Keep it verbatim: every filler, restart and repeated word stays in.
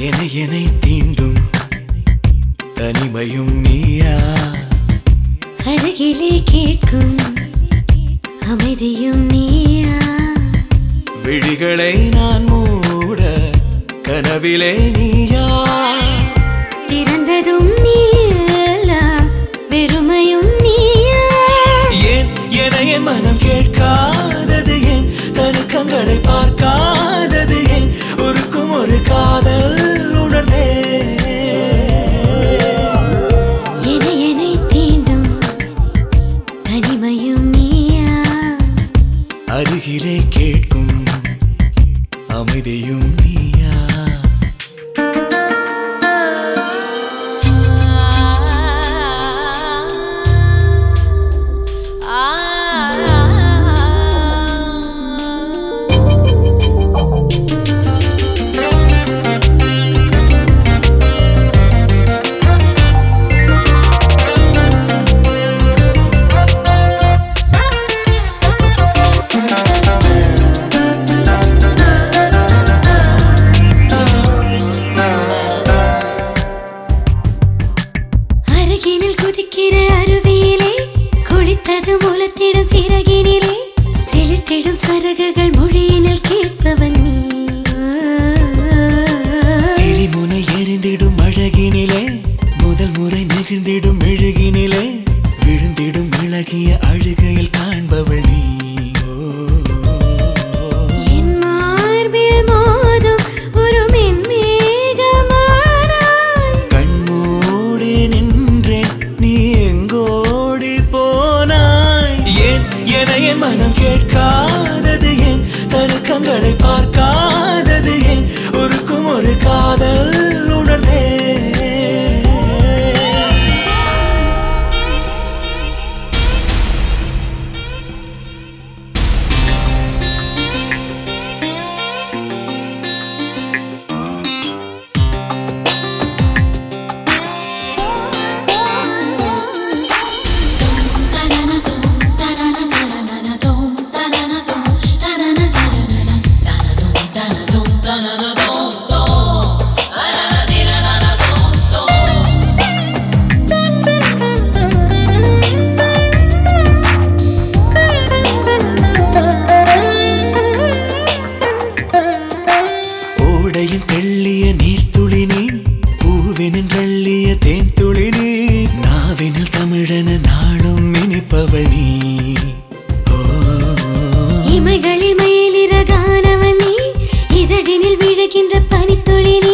என்னை என்னை தீண்டும் தனிமையும் நீயா அழகிலே கேட்கும் அமைதியும் நீயா விழிகளை நான் மூட கனவிலே நீயா திறந்ததும் நீயா வெறுமையும் நீயா ஏன் என என் மனம் கேட்காதது ஏன் தருக்கங்களை பார்க்காதது ஏன் ஒருக்கும் ஒரு காதல் உணர்ந்தே என்னை என்னை தீண்டும் தனிமையும் நீயா அருகிலே கேட்கும் அமைதியும் நீயா குதிக்கிற அருவியிலே குளித்தது மூலத்திடும் சிறகினிலே செலுத்திடும் சரகுகள் மொழியினில் கேட்பவன் நீ எரிமுனை எரிந்திடும் அழகினிலே முதல் முறை நெகிழ்ந்திடும் மெழுகினிலே விழுந்திடும் இழகிய அழுகையில் காண்பவள் நீ என் மார்பில் மோதும் ஒரு மென்மேகமானாய் கண்மூடி நின்றேன் நீ எங்கோடி போனாய் ஏன் என என் மனம் கேட்காதது ஏன் தருக்கங்களை பார்க்காதது ஏன் ஒருக்கும் ஒரு காதல் உணர்ந்தே ஓடையின் தெள்ளிய நீர்த்துளி நீ பூவினின் வெள்ளிய தேன் துளி நீ நாவினில் தமிழன நாளும் இனிப்பவள் நீ இமைகளில் மயிலிறகானவன் நீ இதழினில் விழுகின்ற பனித்துளி நீ